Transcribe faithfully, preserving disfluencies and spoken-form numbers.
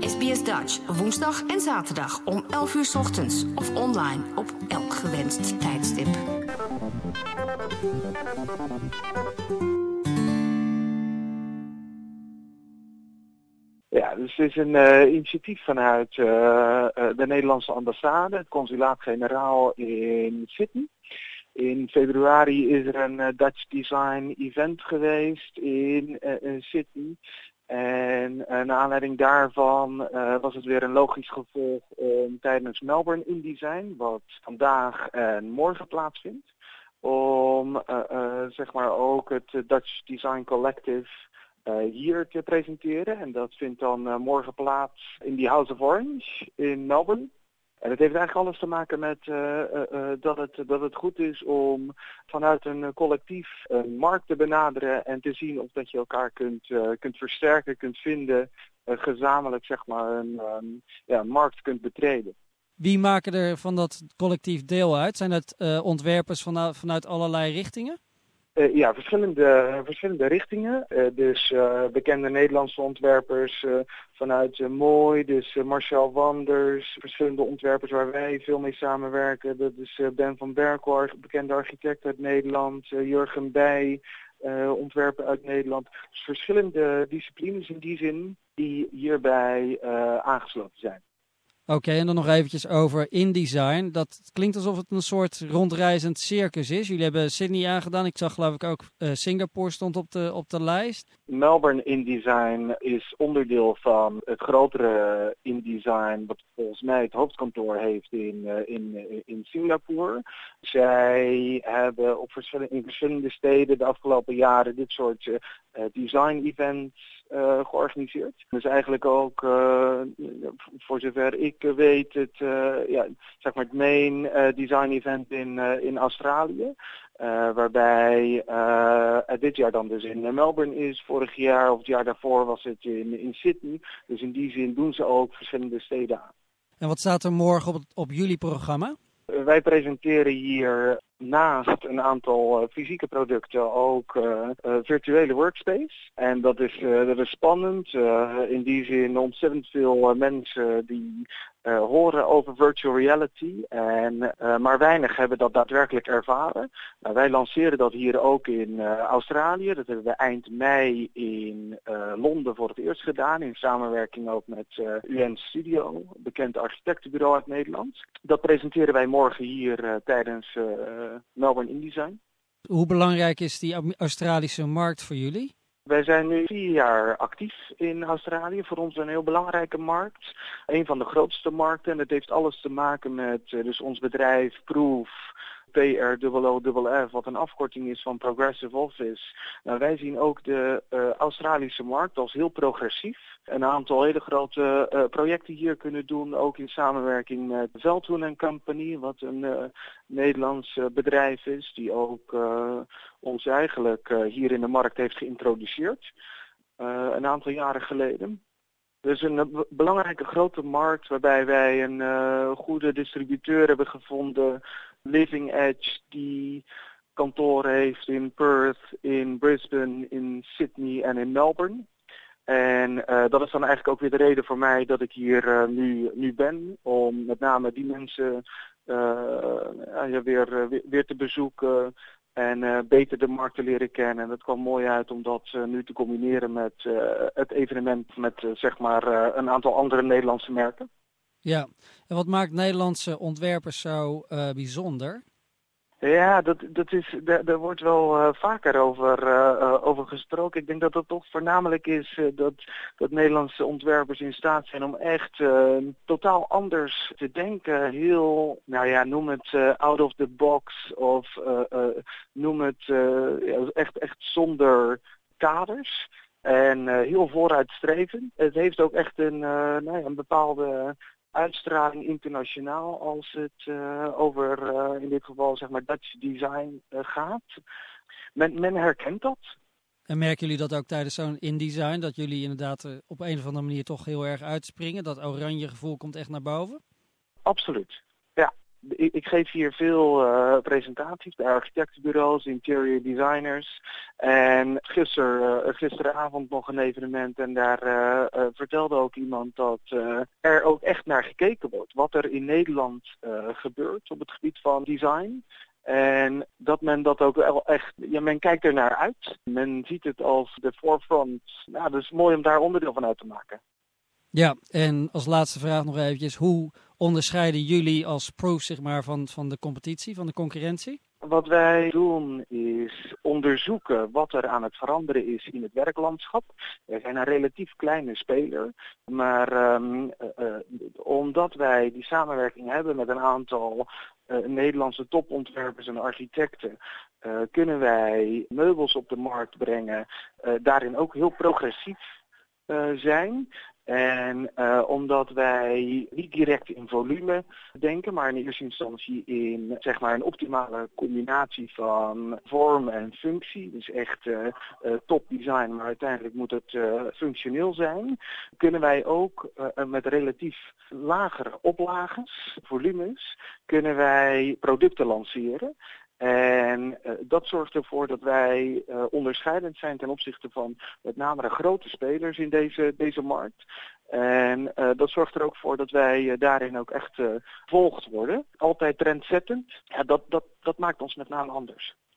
S B S Dutch, woensdag en zaterdag om elf uur 's ochtends of online op elk gewenst tijdstip. Ja, dus het is een uh, initiatief vanuit uh, uh, de Nederlandse ambassade, het consulaat-generaal in Sydney. In februari is er een uh, Dutch Design event geweest in uh, uh, Sydney. En uh, naar aanleiding daarvan uh, was het weer een logisch gevolg om tijdens Melbourne InDesign, wat vandaag en morgen plaatsvindt, om uh, uh, zeg maar ook het Dutch Design Collective uh, hier te presenteren. En dat vindt dan uh, morgen plaats in die House of Orange in Melbourne. En het heeft eigenlijk alles te maken met uh, uh, uh, dat, het, dat het goed is om vanuit een uh, collectief een markt te benaderen en te zien of dat je elkaar kunt, uh, kunt versterken, kunt vinden, uh, gezamenlijk zeg maar een um, ja, markt kunt betreden. Wie maken er van dat collectief deel uit? Zijn het uh, ontwerpers vanuit, vanuit allerlei richtingen? Uh, ja, verschillende, verschillende richtingen. Uh, dus uh, bekende Nederlandse ontwerpers uh, vanuit uh, Mooi, dus uh, Marcel Wanders, verschillende ontwerpers waar wij veel mee samenwerken. Dat is uh, Ben van Berkel, bekende architect uit Nederland, uh, Jurgen Bij, uh, ontwerper uit Nederland. Dus verschillende disciplines in die zin die hierbij uh, aangesloten zijn. Oké, okay, en dan nog eventjes over InDesign. Dat klinkt alsof het een soort rondreizend circus is. Jullie hebben Sydney aangedaan. Ik zag geloof ik ook uh, Singapore stond op de, op de lijst. Melbourne InDesign is onderdeel van het grotere InDesign, wat volgens mij het hoofdkantoor heeft in, uh, in, uh, in Singapore. Zij hebben op verschillende, in verschillende steden de afgelopen jaren dit soort uh, design events Uh, georganiseerd. Dus eigenlijk ook, uh, voor zover ik weet, het, uh, ja, zeg maar het main uh, design event in, uh, in Australië. Uh, waarbij uh, dit jaar dan dus in Melbourne is. Vorig jaar of het jaar daarvoor was het in, in Sydney. Dus in die zin doen ze ook verschillende steden aan. En wat staat er morgen op, op jullie programma? Uh, wij presenteren hier naast een aantal uh, fysieke producten ook uh, uh, virtuele workspace. En dat is, uh, dat is spannend. Uh, in die zin ontzettend veel uh, mensen die uh, horen over virtual reality. En, uh, maar weinig hebben dat daadwerkelijk ervaren. Nou, wij lanceren dat hier ook in uh, Australië. Dat hebben we eind mei in uh, Londen voor het eerst gedaan. In samenwerking ook met uh, U N Studio, bekend architectenbureau uit Nederland. Dat presenteren wij morgen hier uh, tijdens uh, Melbourne InDesign. Hoe belangrijk is die Australische markt voor jullie? Wij zijn nu vier jaar actief in Australië. Voor ons een heel belangrijke markt. Een van de grootste markten. En dat heeft alles te maken met uh, dus ons bedrijf Proof, P R O O F, wat een afkorting is van Progressive Office. Nou, wij zien ook de uh, Australische markt als heel progressief. Een aantal hele grote uh, projecten hier kunnen doen, ook in samenwerking met Veldhoen en Company, wat een uh, Nederlands uh, bedrijf is, die ook uh, ons eigenlijk uh, hier in de markt heeft geïntroduceerd, uh, een aantal jaren geleden. Dus een uh, belangrijke grote markt waarbij wij een uh, goede distributeur hebben gevonden, Living Edge, die kantoor heeft in Perth, in Brisbane, in Sydney en in Melbourne. En uh, dat is dan eigenlijk ook weer de reden voor mij dat ik hier uh, nu, nu ben, om met name die mensen uh, ja, weer, uh, weer, weer te bezoeken en uh, beter de markt te leren kennen. En dat kwam mooi uit om dat uh, nu te combineren met uh, het evenement met uh, zeg maar uh, een aantal andere Nederlandse merken. Ja, en wat maakt Nederlandse ontwerpers zo uh, bijzonder? Ja, dat, dat is, daar, daar wordt wel uh, vaker over, uh, uh, over gesproken. Ik denk dat het toch voornamelijk is uh, dat, dat Nederlandse ontwerpers in staat zijn om echt uh, totaal anders te denken. Heel, nou ja, noem het uh, out of the box of uh, uh, noem het uh, echt, echt zonder kaders. En uh, heel vooruitstrevend. Het heeft ook echt een, uh, nou ja, een bepaalde uitstraling internationaal als het uh, over uh, in dit geval zeg maar Dutch design uh, gaat. Men, men herkent dat. En merken jullie dat ook tijdens zo'n InDesign, dat jullie inderdaad uh, op een of andere manier toch heel erg uitspringen? Dat oranje gevoel komt echt naar boven? Absoluut, ja. Ik, ik geef hier veel uh, presentaties bij architectenbureaus, interior designers. En gister, uh, gisteravond nog een evenement en daar uh, uh, vertelde ook iemand dat uh, er ook echt naar gekeken wordt. Wat er in Nederland uh, gebeurt op het gebied van design. En dat men dat ook wel echt, ja, men kijkt er naar uit. Men ziet het als de forefront. Nou, dat is mooi om daar onderdeel van uit te maken. Ja, en als laatste vraag nog eventjes. Hoe onderscheiden jullie als Proof zeg maar, van, van de competitie, van de concurrentie? Wat wij doen is onderzoeken wat er aan het veranderen is in het werklandschap. We zijn een relatief kleine speler, maar um, uh, uh, omdat wij die samenwerking hebben met een aantal uh, Nederlandse topontwerpers en architecten, uh, kunnen wij meubels op de markt brengen, uh, daarin ook heel progressief uh, zijn. En uh, omdat wij niet direct in volume denken, maar in eerste instantie in zeg maar een optimale combinatie van vorm en functie. Dus echt uh, uh, top design, maar uiteindelijk moet het uh, functioneel zijn. Kunnen wij ook uh, met relatief lagere oplages, volumes, kunnen wij producten lanceren. En uh, dat zorgt ervoor dat wij uh, onderscheidend zijn ten opzichte van met name de grote spelers in deze, deze markt. En uh, dat zorgt er ook voor dat wij uh, daarin ook echt uh, gevolgd worden. Altijd trendzettend. Ja, dat, dat, dat maakt ons met name anders.